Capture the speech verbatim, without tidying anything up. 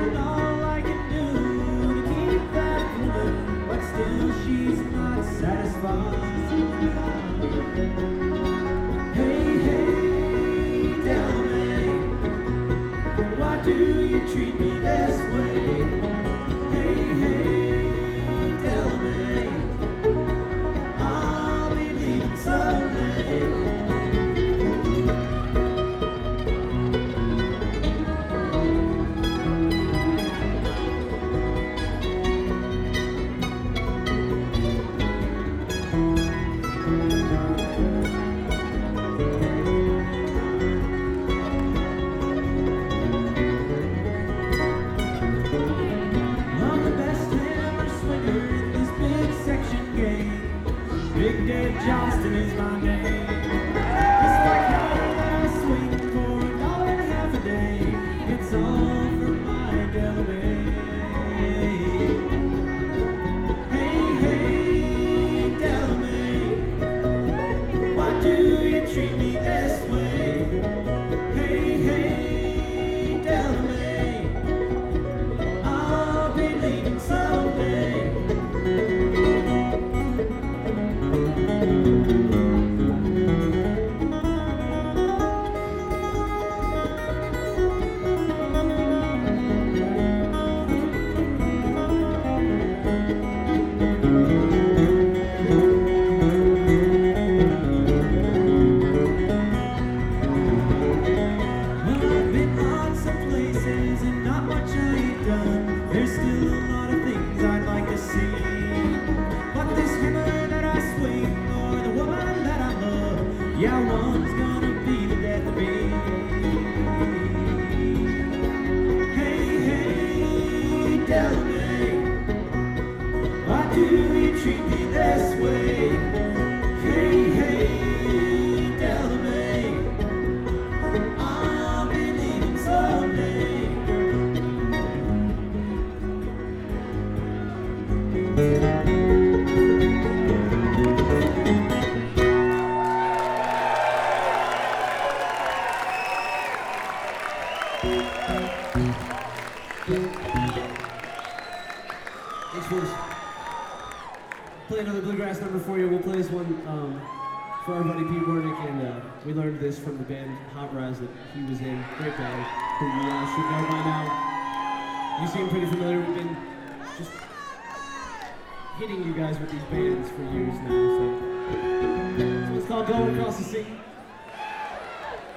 doing all I can do to keep that woman, but still she's not satisfied. Hey, hey, tell me, why do you treat me this way? Hey, hey, tell me, I'll be leaving someday. Big Dave Johnston is my name. It's like how that I swing for a dollar and a half a day. It's all for my Delamay. Hey, hey, Delamay, why do you treat me this way? Hey, hey, Delamay, I'll be leaving someday. There's still a lot of things I'd like to see, but this hammer that I swing, or the woman that I love, yeah, one's gonna be the death of me. Hey, hey, Delamay, why do you treat me this way? Hey, hey, Delamay, I'll be leaving someday. Thanks, folks. Play another bluegrass number for you. We'll play this one um, for our buddy Pete Wernick, and uh, we learned this from the band Hot Rise that he was in. Great band, who you uh, should know by now. You seem pretty familiar. We've been just hitting you guys with these bands for years now. So, so it's called Going Across the Sea.